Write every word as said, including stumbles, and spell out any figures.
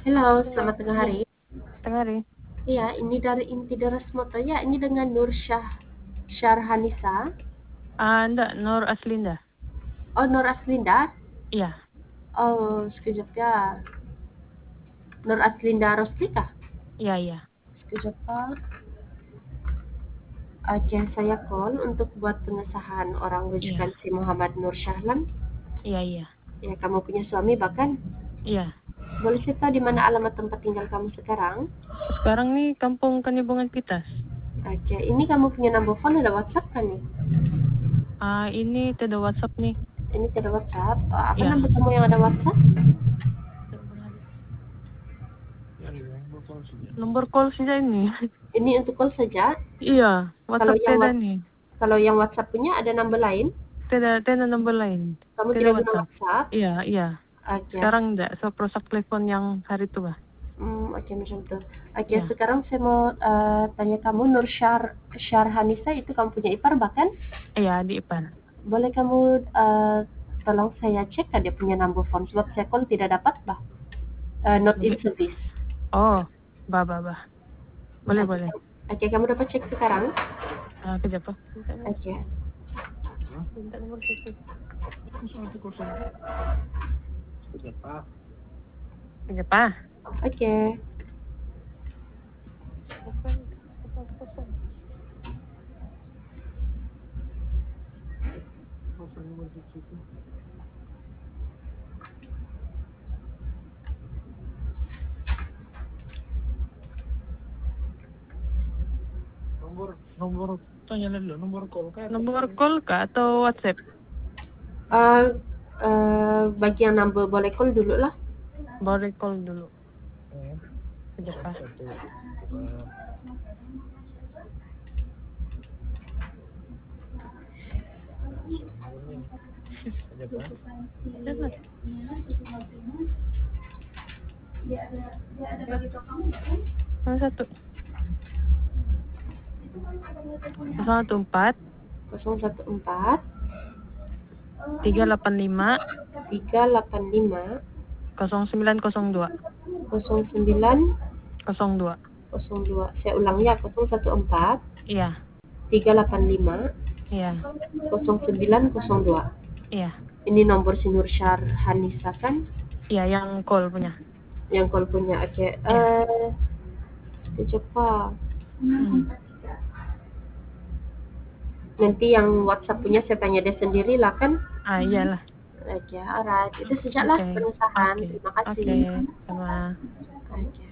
Halo, Iya, selamat tengah iya, hari. tengah hari. Iya, ini dari Inti Deras Moto ya. Ini dengan Nur Syah Syarhanisa. Ah, enggak, Nur Aslinda. Oh, Nur Aslinda. Iya, Oh, sekejap ya. Nur Aslinda Roslika. iya, iya. Sekejap Pak. Oke, saya call untuk buat pengesahan orang Iya, rujukan si Muhammad Nur Syahlam. iya, iya. Ya, kamu punya suami bahkan. Iya. Boleh saya tahu di mana alamat tempat tinggal kamu sekarang? Sekarang nih Kampung Kanibungan Pitas. Oke, ini kamu punya number phone ada WhatsApp kan nih? Ah, ini tidak WhatsApp nih. Ini ada WhatsApp. Oh, apa Iya. number kamu yang ada WhatsApp? Nomor call saja ini. Ini untuk call saja. Iya, Kalau WhatsApp yang tidak what- nih. kalau yang WhatsApp punya ada number lain? Tidak, tidak nomor lain. Kamu Tidak tidak guna WhatsApp. WhatsApp? Iya, iya. Oke. Sekarang enggak, so prosak telepon yang hari tua. Hmm, oke macam tu. Oke, Iya, sekarang saya mau eh, tanya kamu Nur Syar Syarhanisa itu kamu punya ipar bahkan? iya di Ipan. Boleh kamu eh, tolong saya cek kan dia punya number phone sebab saya call tidak dapat bah. Eh, not in Boleh. service. Oh, bah, bah, bah. Boleh, Oke, boleh. kamu- oke, kamu dapat cek sekarang? Ah, kejap, Pak. Minta nomor, Oke. minta nomor satu. Kejap, Pak. Oke. Kosong, kosong, kosong. Nomor nomor tanya dulu nomor call kah? Nomor call kah atau WhatsApp? Eh, eh, bagi yang number boleh call dulu lah. Boleh call dulu. Kejap, Pak. Jangan. Nomor satu. Satu empat nol satu empat tiga delapan lima tiga delapan lima nol sembilan nol dua nol sembilan nol dua. nol dua. Saya ulang ya, nol satu empat Iya, tiga delapan lima iya, nol sembilan nol dua. iya, Ini nomor si Nur Syarhanisa kan? iya yang call punya. Yang call punya. Oke. Iya. Eh, sekejap Pak. Hmm. Nanti yang WhatsApp punya saya tanya dia sendiri lah kan? Ah, iyalah. Oke, alright. Itu sajalah Oke, pengesahan. oke, Terima oke, kasih. sama. Oke.